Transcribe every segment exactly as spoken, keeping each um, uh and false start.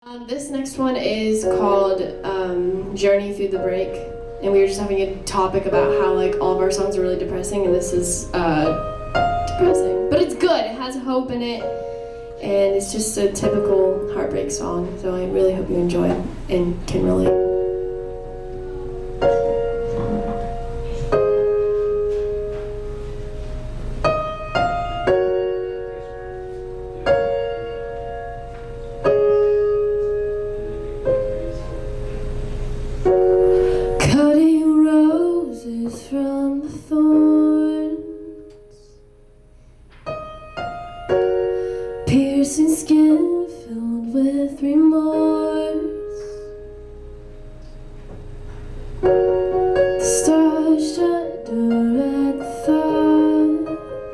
Um, this next one is called um, Journey Through the Break, and we were just having a topic about how like all of our songs are really depressing, and this is uh, depressing, but it's good. It has hope in it, and it's just a typical heartbreak song. So I really hope you enjoy it and can relate. Cutting roses from the thorns, piercing skin filled with remorse. The stars shudder at the thought.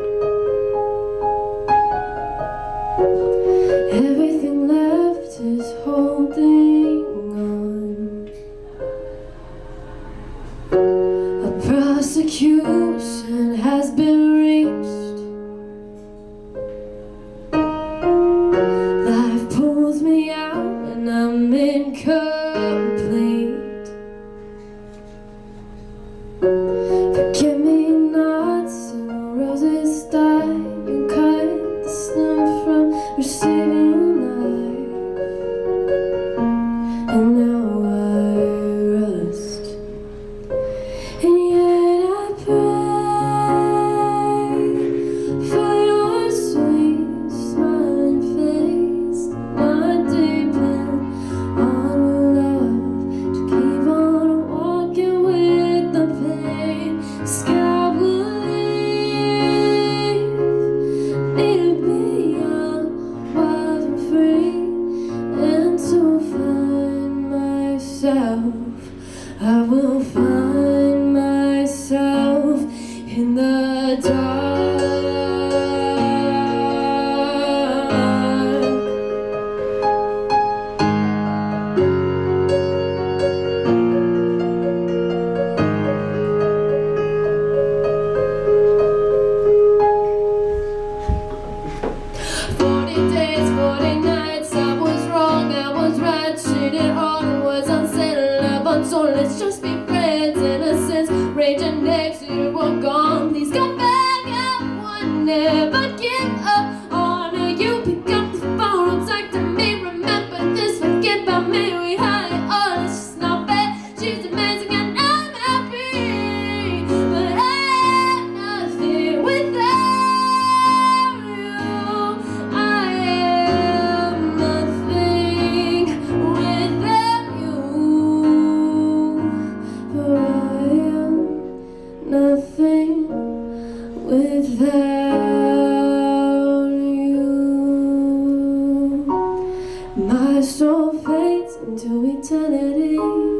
Everything left is holding on. A prosecution has been reached. Life pulls me out and I'm incomplete. Forgive me not, some roses die. You cut the stem from receiving life, and now I rust. And yet I pray for your sweet smiling face, not depend on love to keep on walking with the pain. The sky will leave me to be young, wild and free, and to find myself. I will find myself in the dark. Forty days, forty nights, I was wrong, I was right, cheated on, was unsettled, love so let's just be friends. Innocence raging next to you, we're gone. Please come back, I want never give up on you. Pick up the phone, talk to me, remember this, forget about me. We had it all, it's just not fair. She's amazing and I'm happy, but I'm nothing without you. I am nothing without you, for I am nothing without you. My soul fades into eternity.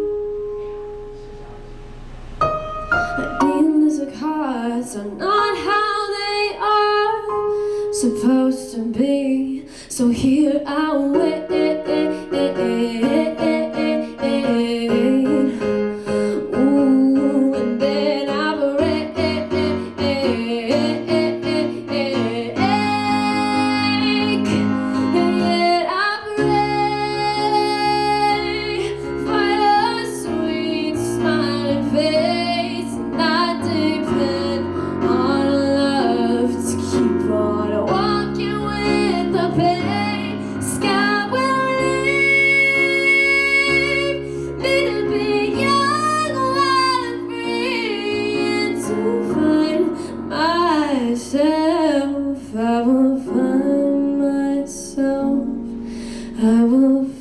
Idealistic hearts are not how they are supposed to be, so here I wait. Ooh, and then I break. And yet I pray for your sweet smiling face, and I depend on love to keep on walking with the pain. Sky will leave me to be young, wild and free, and to find myself. I will find myself. I will